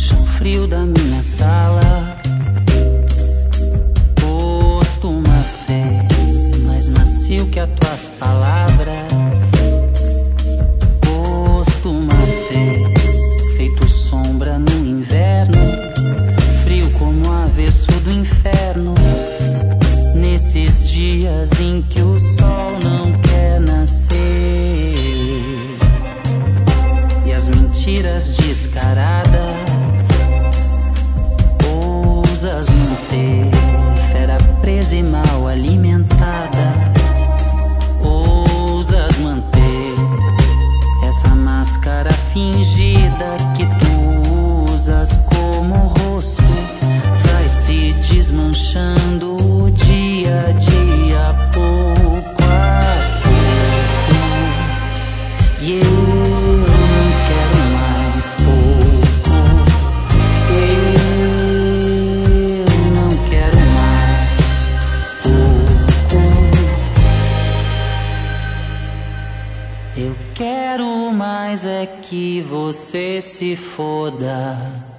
chão frio da minha sala costuma ser mais macio que as tuas palavras. Costuma ser feito sombra no inverno, frio como o avesso do inferno. Nesses dias em que o sol não quer nascer e as mentiras descaradas ousas manter, fera presa e mal alimentada. Ousas manter essa máscara fingida que tu usas como rosto. Vai se desmanchando dia a dia, pouco a pouco. E eu não quero mais pouco. Eu não quero mais pouco. Eu quero mais é que você se foda.